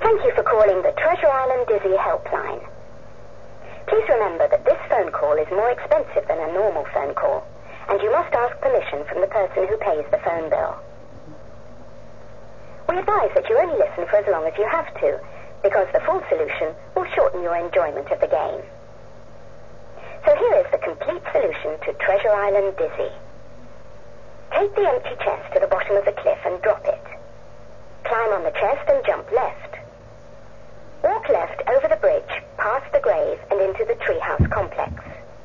Thank you for calling the Treasure Island Dizzy helpline. Please remember that this phone call is more expensive than a normal phone call, and you must ask permission from the person who pays the phone bill. We advise that you only listen for as long as you have to, because the full solution will shorten your enjoyment of the game. So here is the complete solution to Treasure Island Dizzy. Take the empty chest to the bottom of the cliff and drop it. Climb on the chest and jump left. Walk left over the bridge, past the grave, and into the treehouse complex.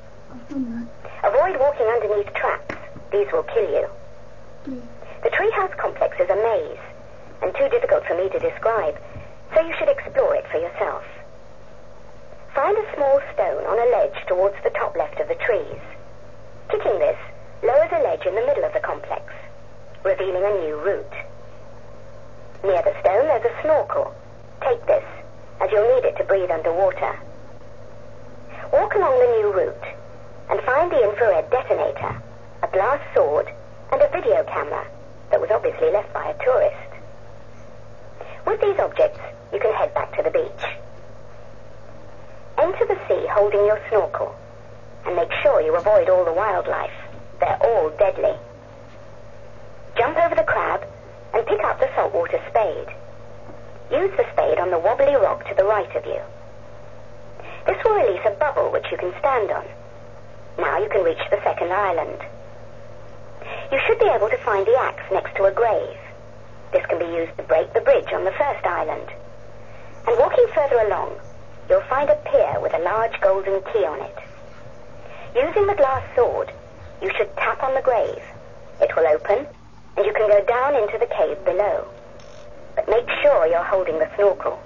Avoid walking underneath traps. These will kill you. The treehouse complex is a maze, and too difficult for me to describe, so you should explore it for yourself. Find a small stone on a ledge towards the top left of the trees. Kicking this lowers a ledge in the middle of the complex, revealing a new route. Near the stone there's a snorkel. Take this, as you'll need it to breathe underwater. Walk along the new route and find the infrared detonator, a glass sword, and a video camera that was obviously left by a tourist. With these objects, you can head back to the beach. Enter the sea holding your snorkel, and make sure you avoid all the wildlife. They're all deadly. Jump over the crab and pick up the saltwater spade. Use the spade on the wobbly rock to the right of you. This will release a bubble which you can stand on. Now you can reach the second island. You should be able to find the axe next to a grave. This can be used to break the bridge on the first island. And walking further along, you'll find a pier with a large golden key on it. Using the glass sword, you should tap on the grave. It will open, and you can go down into the cave below. But make sure you're holding the snorkel.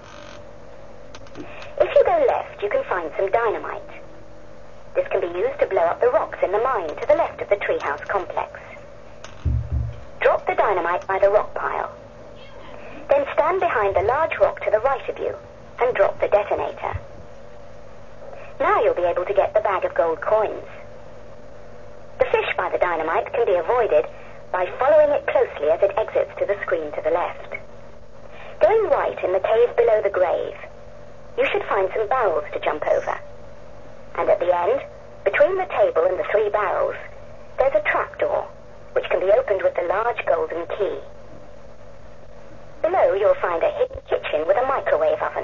If you go left, you can find some dynamite. This can be used to blow up the rocks in the mine to the left of the treehouse complex. Drop the dynamite by the rock pile. Then stand behind the large rock to the right of you and drop the detonator. Now you'll be able to get the bag of gold coins. The fish by the dynamite can be avoided by following it closely as it exits to the screen to the left. Going right in the cave below the grave, you should find some barrels to jump over. And at the end, between the table and the 3 barrels, there's a trapdoor, which can be opened with the large golden key. Below, you'll find a hidden kitchen with a microwave oven.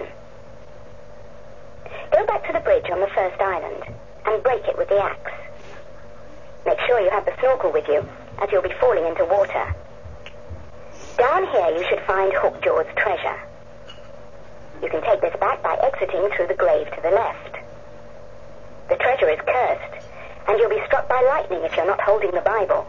Go back to the bridge on the first island and break it with the axe. Make sure you have the snorkel with you, as you'll be falling into water. Down here you should find Hookjaw's treasure. You can take this back by exiting through the grave to the left. The treasure is cursed, and you'll be struck by lightning if you're not holding the Bible.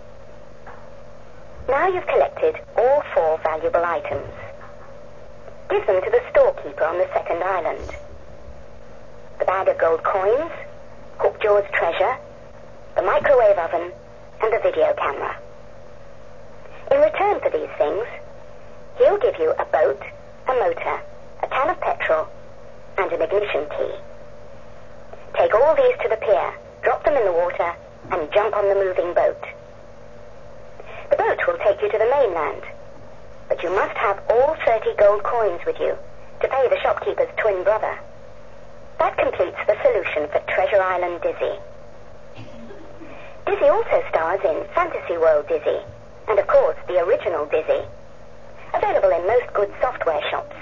Now you've collected all 4 valuable items. Give them to the storekeeper on the second island. The bag of gold coins, Hookjaw's treasure, the microwave oven, and the video camera. In return for these things, he'll give you a boat, a motor, a can of petrol, and an ignition key. Take all these to the pier, drop them in the water, and jump on the moving boat. The boat will take you to the mainland, but you must have all 30 gold coins with you to pay the shopkeeper's twin brother. That completes the solution for Treasure Island Dizzy. Dizzy also stars in Fantasy World Dizzy, and of course the original Dizzy, available in most good software shops.